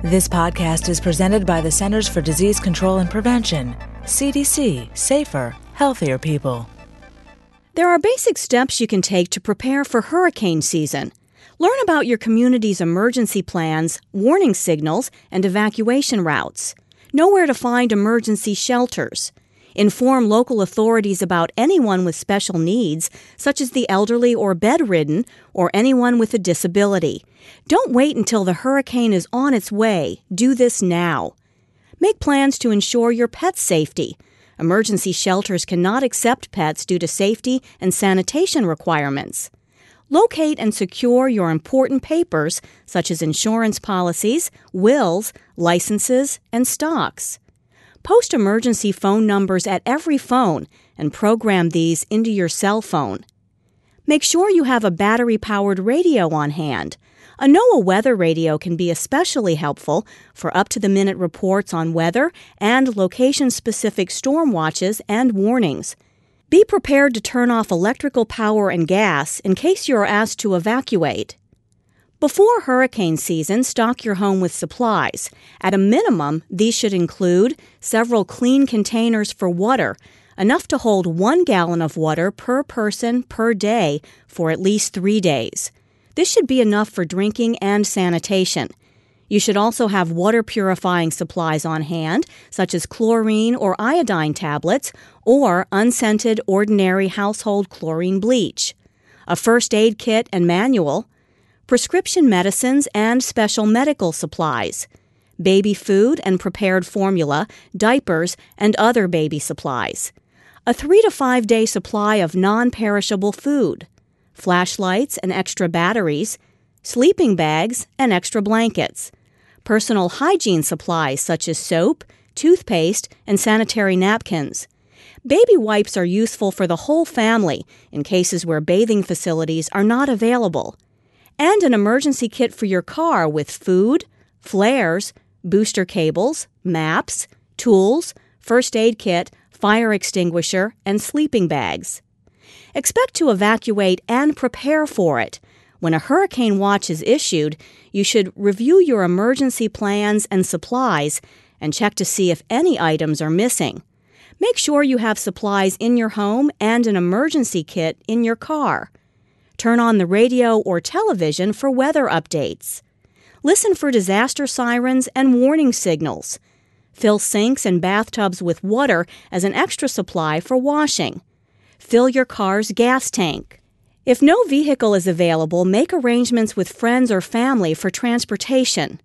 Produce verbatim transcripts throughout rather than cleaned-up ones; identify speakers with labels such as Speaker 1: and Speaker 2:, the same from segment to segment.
Speaker 1: This podcast is presented by the Centers for Disease Control and Prevention. C D C. Safer, healthier people.
Speaker 2: There are basic steps you can take to prepare for hurricane season. Learn about your community's emergency plans, warning signals, and evacuation routes. Know where to find emergency shelters. Inform local authorities about anyone with special needs, such as the elderly or bedridden, or anyone with a disability. Don't wait until the hurricane is on its way. Do this now. Make plans to ensure your pet's safety. Emergency shelters cannot accept pets due to safety and sanitation requirements. Locate and secure your important papers, such as insurance policies, wills, licenses, and stocks. Post emergency phone numbers at every phone and program these into your cell phone. Make sure you have a battery-powered radio on hand. A NOAA weather radio can be especially helpful for up-to-the-minute reports on weather and location-specific storm watches and warnings. Be prepared to turn off electrical power and gas in case you are asked to evacuate. Before hurricane season, stock your home with supplies. At a minimum, these should include several clean containers for water, enough to hold one gallon of water per person per day for at least three days. This should be enough for drinking and sanitation. You should also have water-purifying supplies on hand, such as chlorine or iodine tablets, or unscented ordinary household chlorine bleach, a first aid kit and manual, prescription medicines and special medical supplies, baby food and prepared formula, diapers, and other baby supplies, a three to five day supply of non-perishable food, flashlights and extra batteries, sleeping bags and extra blankets, personal hygiene supplies such as soap, toothpaste, and sanitary napkins. Baby wipes are useful for the whole family in cases where bathing facilities are not available, and an emergency kit for your car with food, flares, booster cables, maps, tools, first aid kit, fire extinguisher, and sleeping bags. Expect to evacuate and prepare for it. When a hurricane watch is issued, you should review your emergency plans and supplies and check to see if any items are missing. Make sure you have supplies in your home and an emergency kit in your car. Turn on the radio or television for weather updates. Listen for disaster sirens and warning signals. Fill sinks and bathtubs with water as an extra supply for washing. Fill your car's gas tank. If no vehicle is available, make arrangements with friends or family for transportation.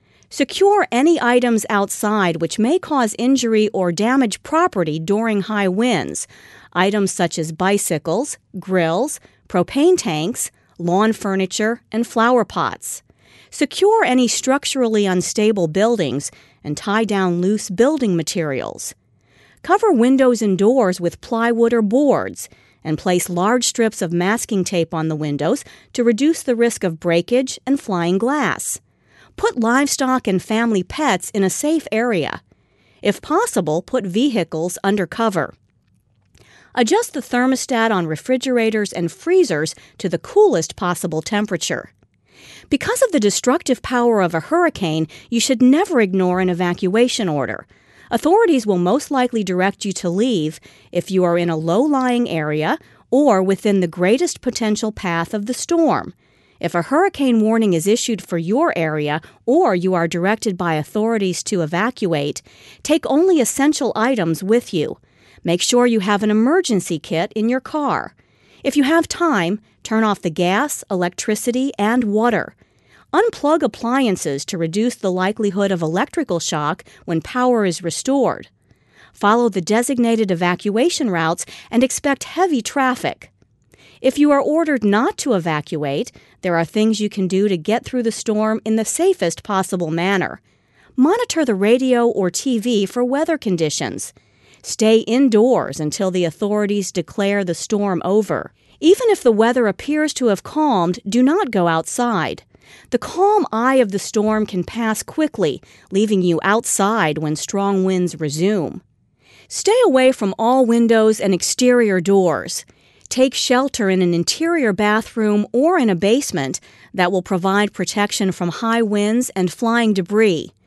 Speaker 2: Secure any items outside which may cause injury or damage property during high winds. Items such as bicycles, grills, propane tanks, lawn furniture, and flower pots. Secure any structurally unstable buildings and tie down loose building materials. Cover windows and doors with plywood or boards, and place large strips of masking tape on the windows to reduce the risk of breakage and flying glass. Put livestock and family pets in a safe area. If possible, put vehicles under cover. Adjust the thermostat on refrigerators and freezers to the coolest possible temperature. Because of the destructive power of a hurricane, you should never ignore an evacuation order. Authorities will most likely direct you to leave if you are in a low-lying area or within the greatest potential path of the storm. If a hurricane warning is issued for your area or you are directed by authorities to evacuate, take only essential items with you. Make sure you have an emergency kit in your car. If you have time, turn off the gas, electricity, and water. Unplug appliances to reduce the likelihood of electrical shock when power is restored. Follow the designated evacuation routes and expect heavy traffic. If you are ordered not to evacuate, there are things you can do to get through the storm in the safest possible manner. Monitor the radio or T V for weather conditions. Stay indoors until the authorities declare the storm over. Even if the weather appears to have calmed, do not go outside. The calm eye of the storm can pass quickly, leaving you outside when strong winds resume. Stay away from all windows and exterior doors. Take shelter in an interior bathroom or in a basement that will provide protection from high winds and flying debris.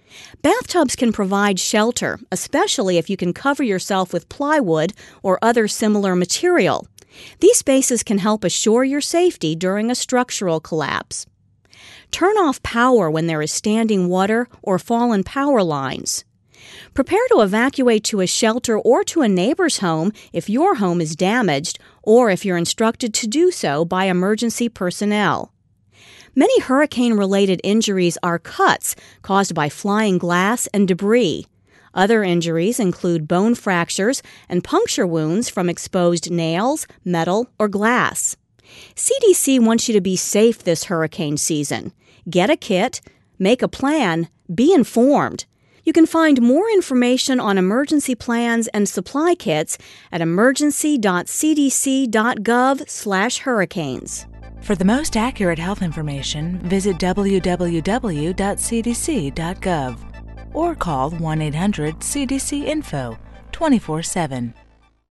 Speaker 2: Bathtubs can provide shelter, especially if you can cover yourself with plywood or other similar material. These spaces can help assure your safety during a structural collapse. Turn off power when there is standing water or fallen power lines. Prepare to evacuate to a shelter or to a neighbor's home if your home is damaged or if you're instructed to do so by emergency personnel. Many hurricane-related injuries are cuts caused by flying glass and debris. Other injuries include bone fractures and puncture wounds from exposed nails, metal, or glass. C D C wants you to be safe this hurricane season. Get a kit, make a plan, be informed. You can find more information on emergency plans and supply kits at emergency dot c d c dot gov slash hurricanes.
Speaker 1: For the most accurate health information, visit w w w dot c d c dot gov or call one eight hundred C D C info twenty-four seven.